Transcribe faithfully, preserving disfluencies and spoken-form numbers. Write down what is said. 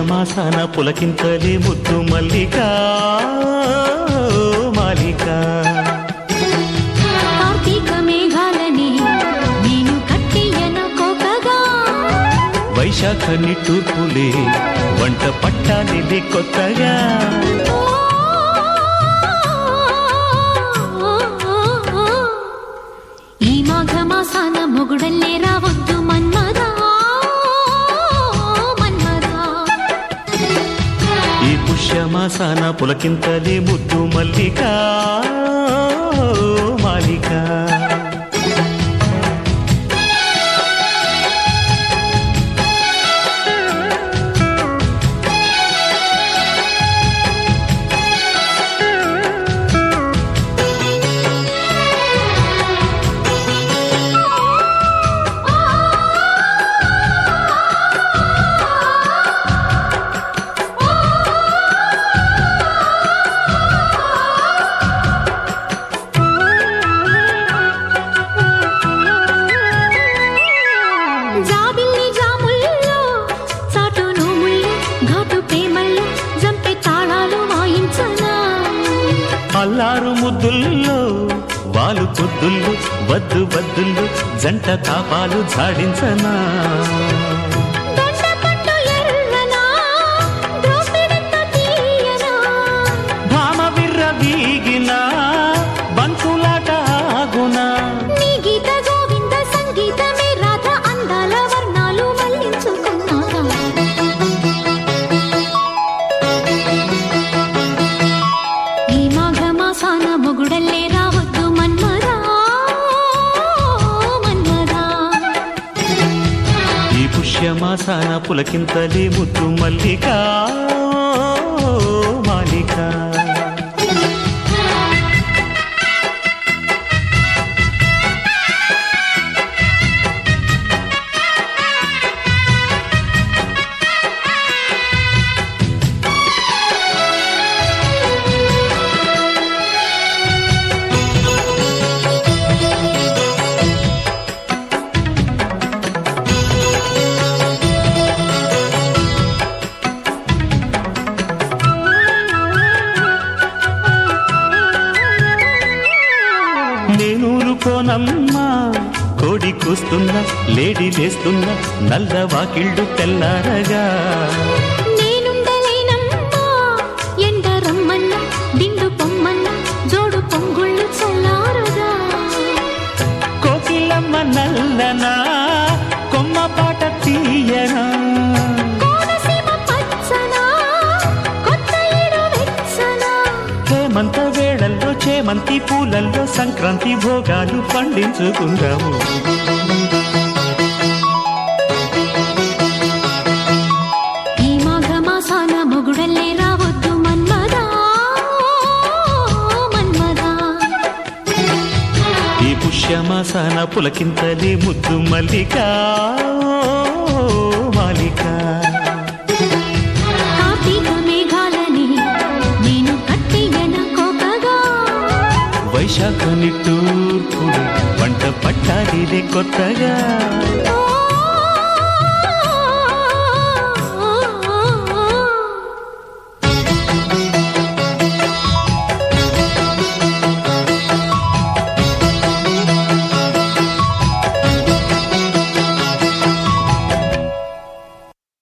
పుష్యమాసాన పులకింతలే ముద్దు మల్లిక మాలిక. కార్తీక మేఘాలని నేను కట్టియన కోకగా, వైశాఖ నిట్టూర్పులే వంట పట్టాలిలే కొత్తగా. ఈ మాఘమాసాన మొగుడల్లే రావద్దు మన్మదా మన్మదా. ఈ పుష్యమాసాన పులకింతలే ముద్దు మల్లిక మాలిక. జాబిల్లి జాముల్లో చాటు నోముల్లో ఘాటు ప్రేమల్లో జంపే తాళాలు వాయించనా. అల్లారు ముద్దుల్లో వాలు పొద్దుల్లో వద్దు వద్దుల్లో జంట తాపాలు జాడించనా. దొండపండు ఎర్రనా ద్రోపిడంత తీయనా. భామ విర్ర వీగిన బంతులాట ఆగునా. నీ గీత గోవింద సంగీతమే రాధ అందాల వర్ణాలు మళ్ళించుకున్నాగా. ఈ మాఘమాసాన మొగుడల్లే రావద్దు మన్మదా మన్మదా. ఈ పుష్యమాసాన పులకింతలే ముద్దు మల్లిక మాలిక. నేనూరుకోనమ్మా కోడి కూస్తున్నా లేడి లేస్తున్నా నల్ల వాకిళ్ళు తెల్లారగా. నేనుండలేనమ్మా ఎండ రమ్మన్న దిండు పొమ్మన్న జోడు పొంగుళ్ళు చల్లారగా. కోకిలమ్మ నల్లనా కొమ్మ పాట తీయనా. కోనసీమ పచ్చనా కొత్త ఏడు వెచ్చనా. హేమంత వేళల్లో చేమంతి పూలల్లో సంక్రాంతి భోగాలు పండించుకుందాము. ఈ మాఘమాసాన మొగుడల్లే రావద్దు మన్మదా మన్మదా. ఈ పుష్యమాసాన పులకింతలే ముద్దు మల్లిక మాలిక. కార్తీక మేఘాలని నేను కట్టియన కోకగా, వైశాఖ నిట్టూర్పులు వంట పట్టాలిలే కొత్తగా. ఓ